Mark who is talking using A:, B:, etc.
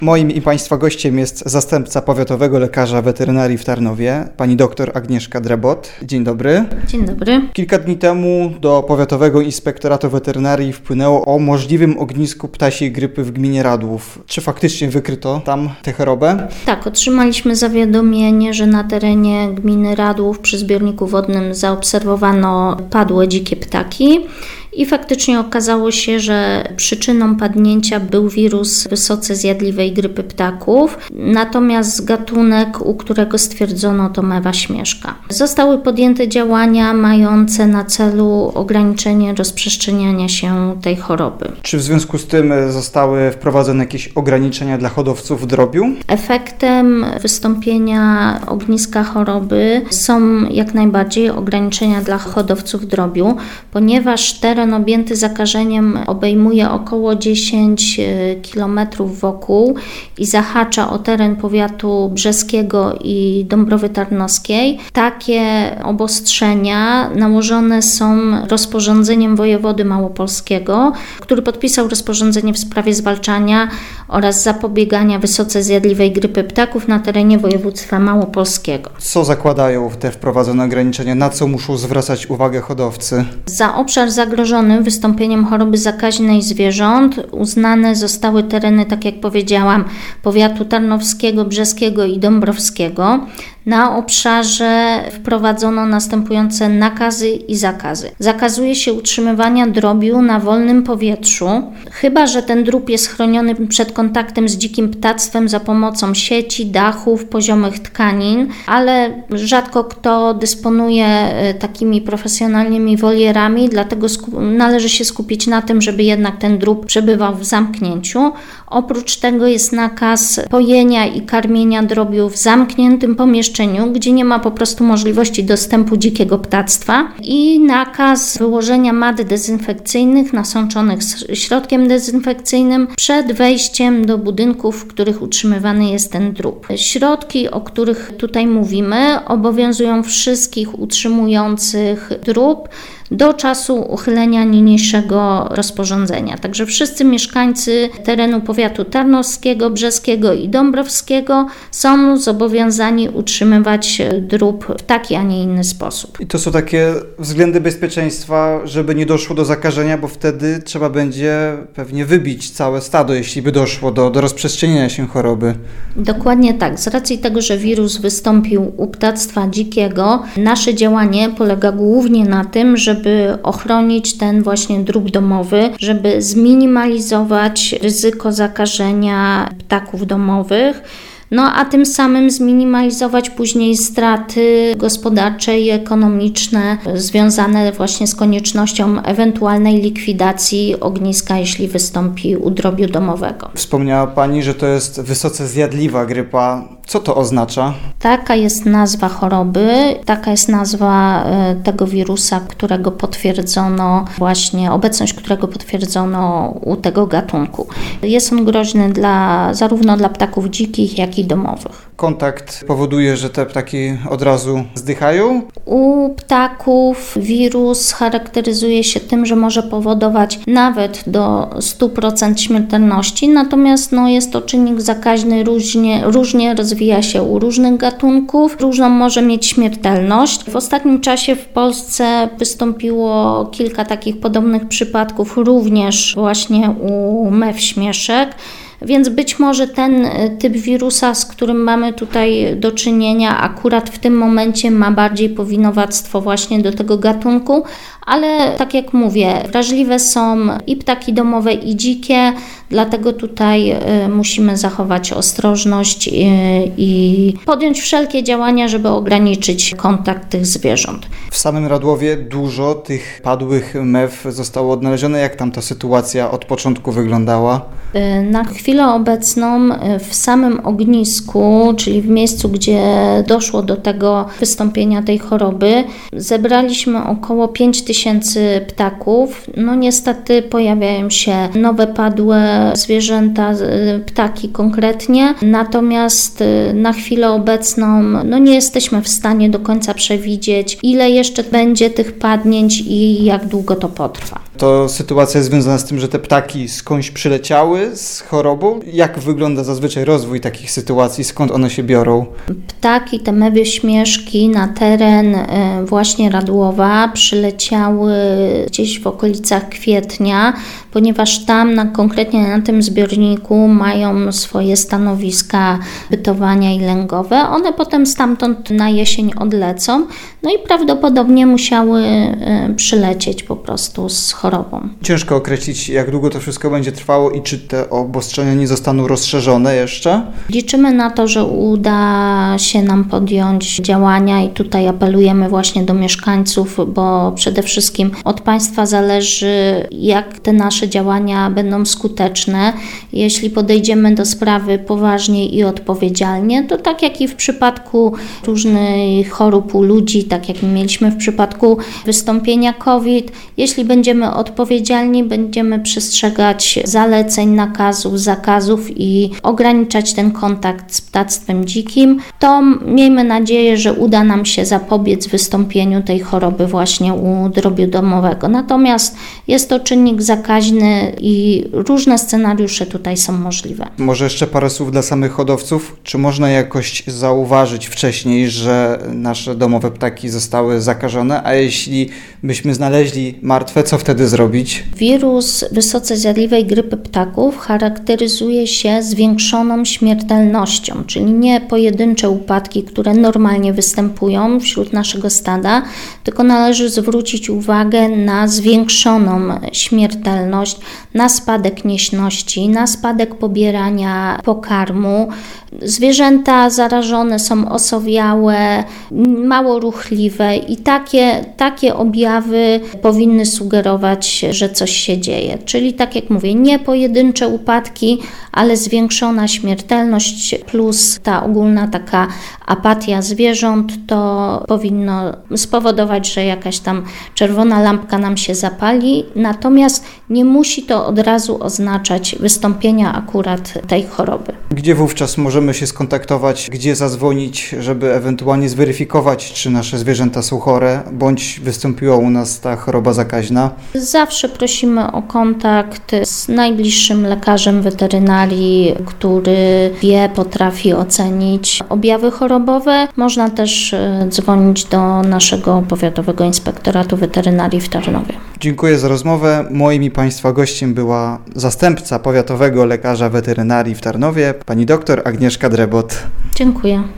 A: Moim i Państwa gościem jest zastępca powiatowego lekarza weterynarii w Tarnowie, pani dr Agnieszka Drebot. Dzień dobry.
B: Dzień dobry.
A: Kilka dni temu do Powiatowego Inspektoratu Weterynarii wpłynęło o możliwym ognisku ptasiej grypy w gminie Radłów. Czy faktycznie wykryto tam tę chorobę?
B: Tak, otrzymaliśmy zawiadomienie, że na terenie gminy Radłów przy zbiorniku wodnym zaobserwowano padłe dzikie ptaki. I faktycznie okazało się, że przyczyną padnięcia był wirus wysoce zjadliwej grypy ptaków, natomiast gatunek, u którego stwierdzono to mewa śmieszka. Zostały podjęte działania mające na celu ograniczenie rozprzestrzeniania się tej choroby.
A: Czy w związku z tym zostały wprowadzone jakieś ograniczenia dla hodowców drobiu?
B: Efektem wystąpienia ogniska choroby są jak najbardziej ograniczenia dla hodowców drobiu, ponieważ teren objęty zakażeniem obejmuje około 10 km wokół i zahacza o teren powiatu brzeskiego i Dąbrowy Tarnowskiej. Takie obostrzenia nałożone są rozporządzeniem wojewody małopolskiego, który podpisał rozporządzenie w sprawie zwalczania oraz zapobiegania wysoce zjadliwej grypy ptaków na terenie województwa małopolskiego.
A: Co zakładają te wprowadzone ograniczenia? Na co muszą zwracać uwagę hodowcy?
B: Za obszar zagrożony wystąpieniem choroby zakaźnej zwierząt uznane zostały tereny, tak jak powiedziałam, powiatu tarnowskiego, brzeskiego i dąbrowskiego. Na obszarze wprowadzono następujące nakazy i zakazy. Zakazuje się utrzymywania drobiu na wolnym powietrzu, chyba że ten drób jest chroniony przed kontaktem z dzikim ptactwem za pomocą sieci, dachów, poziomych tkanin, ale rzadko kto dysponuje takimi profesjonalnymi wolierami, dlatego należy się skupić na tym, żeby jednak ten drób przebywał w zamknięciu. Oprócz tego jest nakaz pojenia i karmienia drobiu w zamkniętym pomieszczeniu, gdzie nie ma po prostu możliwości dostępu dzikiego ptactwa, i nakaz wyłożenia mat dezynfekcyjnych nasączonych środkiem dezynfekcyjnym przed wejściem do budynków, w których utrzymywany jest ten drób. Środki, o których tutaj mówimy, obowiązują wszystkich utrzymujących drób do czasu uchylenia niniejszego rozporządzenia. Także wszyscy mieszkańcy terenu powiatu tarnowskiego, brzeskiego i dąbrowskiego są zobowiązani utrzymywać drób w taki, a nie inny sposób.
A: I to są takie względy bezpieczeństwa, żeby nie doszło do zakażenia, bo wtedy trzeba będzie pewnie wybić całe stado, jeśli by doszło do rozprzestrzenienia się choroby.
B: Dokładnie tak. Z racji tego, że wirus wystąpił u ptactwa dzikiego, nasze działanie polega głównie na tym, żeby ochronić ten właśnie drób domowy, żeby zminimalizować ryzyko zakażenia ptaków domowych, a tym samym zminimalizować później straty gospodarcze i ekonomiczne związane właśnie z koniecznością ewentualnej likwidacji ogniska, jeśli wystąpi u drobiu domowego.
A: Wspomniała Pani, że to jest wysoce zjadliwa grypa. Co to oznacza?
B: Taka jest nazwa choroby, taka jest nazwa tego wirusa, którego potwierdzono obecność którego potwierdzono u tego gatunku. Jest on groźny zarówno dla ptaków dzikich, jak i domowych.
A: Kontakt powoduje, że te ptaki od razu zdychają?
B: U ptaków wirus charakteryzuje się tym, że może powodować nawet do 100% śmiertelności, natomiast jest to czynnik zakaźny, różnie rozwija się u różnych gatunków, różną może mieć śmiertelność. W ostatnim czasie w Polsce wystąpiło kilka takich podobnych przypadków, również właśnie u mew śmieszek. Więc być może ten typ wirusa, z którym mamy tutaj do czynienia, akurat w tym momencie ma bardziej powinowactwo właśnie do tego gatunku, ale tak jak mówię, wrażliwe są i ptaki domowe, i dzikie, dlatego tutaj musimy zachować ostrożność i podjąć wszelkie działania, żeby ograniczyć kontakt tych zwierząt.
A: W samym Radłowie dużo tych padłych mew zostało odnalezione. Jak tam ta sytuacja od początku wyglądała?
B: Na chwilę obecną w samym ognisku, czyli w miejscu, gdzie doszło do tego wystąpienia tej choroby, zebraliśmy około 5000 ptaków. Niestety pojawiają się nowe padłe zwierzęta, ptaki konkretnie, natomiast na chwilę obecną nie jesteśmy w stanie do końca przewidzieć, ile jeszcze będzie tych padnięć i jak długo to potrwa.
A: To sytuacja jest związana z tym, że te ptaki skądś przyleciały z chorobą? Jak wygląda zazwyczaj rozwój takich sytuacji? Skąd one się biorą?
B: Ptaki, te mewie śmieszki na teren właśnie Radłowa przyleciały gdzieś w okolicach kwietnia, ponieważ tam konkretnie na tym zbiorniku mają swoje stanowiska bytowania i lęgowe. One potem stamtąd na jesień odlecą, no i prawdopodobnie musiały przylecieć po prostu z chorobą.
A: Ciężko określić, jak długo to wszystko będzie trwało i czy te obostrzenia nie zostaną rozszerzone jeszcze?
B: Liczymy na to, że uda się nam podjąć działania i tutaj apelujemy właśnie do mieszkańców, bo przede wszystkim od państwa zależy, jak te nasze działania będą skuteczne. Jeśli podejdziemy do sprawy poważnie i odpowiedzialnie, to tak jak i w przypadku różnych chorób u ludzi, tak jak mieliśmy w przypadku wystąpienia COVID, jeśli będziemy odpowiedzialni, będziemy przestrzegać zaleceń, nakazów, zakazów i ograniczać ten kontakt z ptactwem dzikim, to miejmy nadzieję, że uda nam się zapobiec wystąpieniu tej choroby właśnie u drobiu domowego. Natomiast jest to czynnik zakaźny i różne scenariusze tutaj są możliwe.
A: Może jeszcze parę słów dla samych hodowców. Czy można jakoś zauważyć wcześniej, że nasze domowe ptaki zostały zakażone, a jeśli byśmy znaleźli martwe, co wtedy zrobić?
B: Wirus wysoce zjadliwej grypy ptaków charakteryzuje się zwiększoną śmiertelnością, czyli nie pojedyncze upadki, które normalnie występują wśród naszego stada, tylko należy zwrócić uwagę na zwiększoną śmiertelność, na spadek nieśności, na spadek pobierania pokarmu. Zwierzęta zarażone są osowiałe, mało ruchliwe i takie objawy powinny sugerować, że coś się dzieje. Czyli tak jak mówię, nie pojedyncze upadki, ale zwiększona śmiertelność plus ta ogólna taka apatia zwierząt, to powinno spowodować, że jakaś tam czerwona lampka nam się zapali, natomiast nie musi to od razu oznaczać wystąpienia akurat tej choroby.
A: Gdzie wówczas możemy się skontaktować, gdzie zadzwonić, żeby ewentualnie zweryfikować, czy nasze zwierzęta są chore, bądź wystąpiła u nas ta choroba zakaźna?
B: Zawsze prosimy o kontakt z najbliższym lekarzem weterynarii, który potrafi ocenić objawy chorobowe. Można też dzwonić do naszego powiatowego inspektoratu weterynarii w Tarnowie.
A: Dziękuję za rozmowę. Moim i Państwa gościem była zastępca powiatowego lekarza weterynarii w Tarnowie, pani doktor Agnieszka Drebot.
B: Dziękuję.